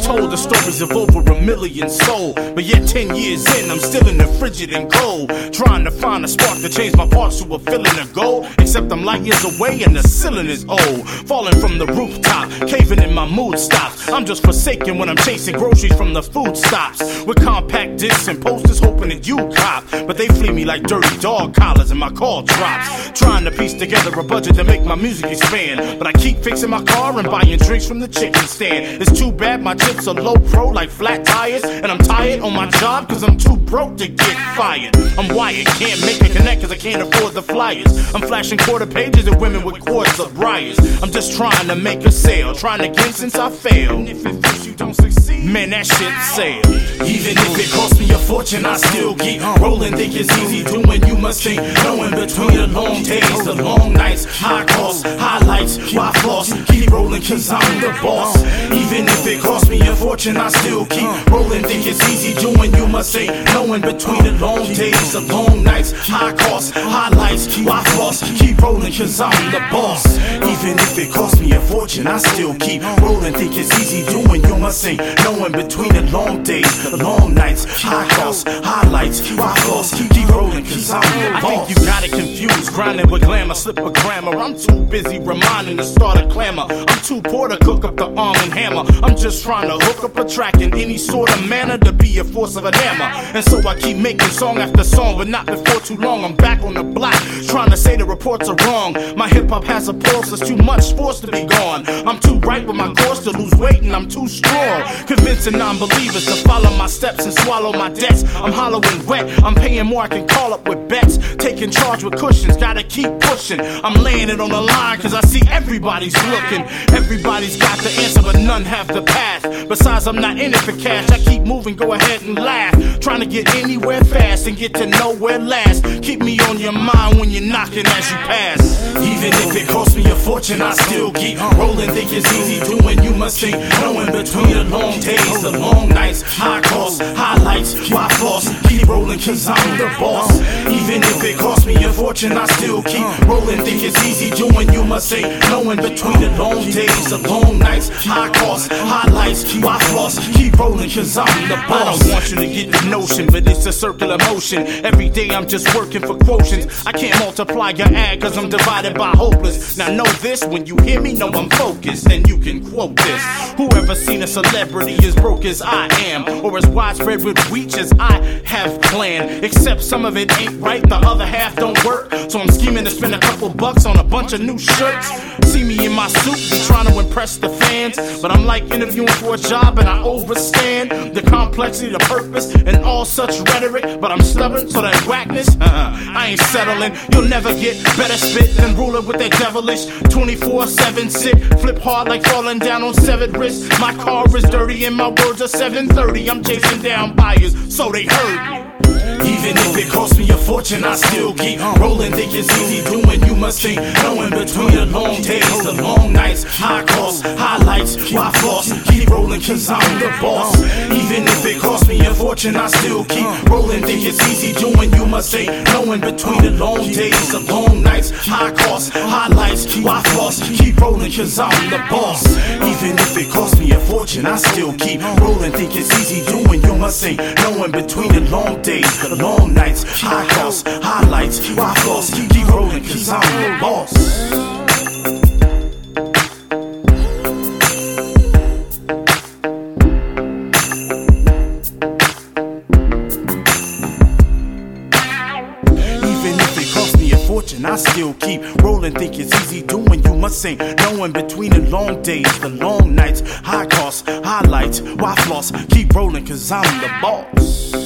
told the stories of over 1 million sold. But yet 10 years in, I'm still in the frigid and cold, trying to find a spark to change my parts to a feeling of gold. Except I'm light years away and the ceiling is old. Falling from the rooftop, caving in my mood stops. I'm just forsaken when I'm chasing groceries from the food stops. With compact discs and posters hoping that you cop. But they flee me like dirty dog collars and my call drops. Trying to piece together a budget to make my music expand. But I keep fixing my car and buying drinks from the chicken stand. It's too bad my chips are low pro like flat tires. And I'm tired on my job cause I'm too broke to get fired. I'm wired, can't make a connect cause I can't afford the flyers. I'm flashing quarter pages at women with cords of briars. I'm just trying to make a sale, trying again since I failed. And if it feels you don't succeed, man, that shit sailed. Even if it costs me a fortune, I still keep rolling. Think it's easy doing, you must think. Knowing between the long days, the long nights, high costs, highlights, why floss? Keep rolling cause I'm the boss. Even if it costs me a fortune, I still keep rolling. Think it's easy doing, you must think. Knowing between the long days, the long nights, high costs, highlights, why floss? Keep rolling cause I'm the boss. Even if it costs me a fortune, I still keep rolling. Think it's easy doing, you must think. Knowing between the long days, the long nights, high costs, highlights, why floss? Keep rolling cause I'm the boss. I think you got it confused, grinding with glamour, slip a grammar. I'm too busy reminding to start a clamor. I'm too poor to cook up the arm and hammer. I'm just trying to hook up a track in any sort of manner to be a force of a hammer. And so I keep making song after song, but not before too long. I'm back on the block, trying to say the reports are wrong. My hip hop has a pulse, there's too much force to be gone. I'm too right with my course to lose weight, and I'm too strong. Convincing non-believers to follow my steps and swallow my debts. I'm hollow and wet, I'm paying more, I can call up with bets. Taking charge with cushions, gotta keep pushing. I'm laying it on the line, cause I see everybody's looking. Everybody's got the answer, but none have the path. Besides, I'm not in it for cash, I keep moving, go ahead and laugh. Trying to get anywhere fast and get to nowhere last. Keep me on your mind when you're knocking as you pass. Even if it costs me a fortune, I still keep rolling. Think it's easy doing, you must think. Knowing between the long days, the long nights, high costs, highlights, why floss? Keep rolling cause I'm the boss. Even if it costs me a fortune, I still keep rolling. Think it's easy doing, you must think. Knowing between the long days, the long nights, high costs, highlights, why floss? Keep rolling cause I'm the boss. I don't want you to get the notion, but it's a circular motion. Every day I'm just working for quotients. I can't multiply your ad cause I'm divided by hopeless. Now know this, when you hear me, know I'm focused, and you can quote this. Whoever seen a celebrity as broke as I am, or as widespread with reach as I have planned. Except some of it ain't right, the other half don't work. So I'm scheming to spend a couple bucks on a bunch of new shirts. See me in my suit, be trying to impress the fans. But I'm like interviewing for a job and I overstand the complexity, the purpose, and all such rhetoric. But I'm stubborn, so that whackness, I ain't settling. You'll never get better spit than Ruler with that devilish 24/7 sick. Flip hard like falling down on severed wrists. My car is dirty and my words are 730. I'm chasing down buyers, so they heard me. Even if it costs me a fortune, I still keep rolling. Think it's easy doing, you must think. Knowing between the long days, the long nights, high costs, highlights, why floss? Keep rolling cause I'm the boss. Even if it costs me a fortune, I still keep rolling. Think it's easy doing, you must think. Knowing between the long days, the long nights, high costs, highlights, why floss? Keep rolling cause I'm the boss. Even if it costs me a fortune, I still keep rolling. Think it's easy doing, you must think. Knowing between the long days, the long nights, high costs, highlights, why floss? Keep rolling cause I'm the boss. Fortune, I still keep rolling. Think it's easy doing, you must sing. Knowing between the long days, the long nights, high costs, highlights, why floss? Keep rolling cause I'm the boss.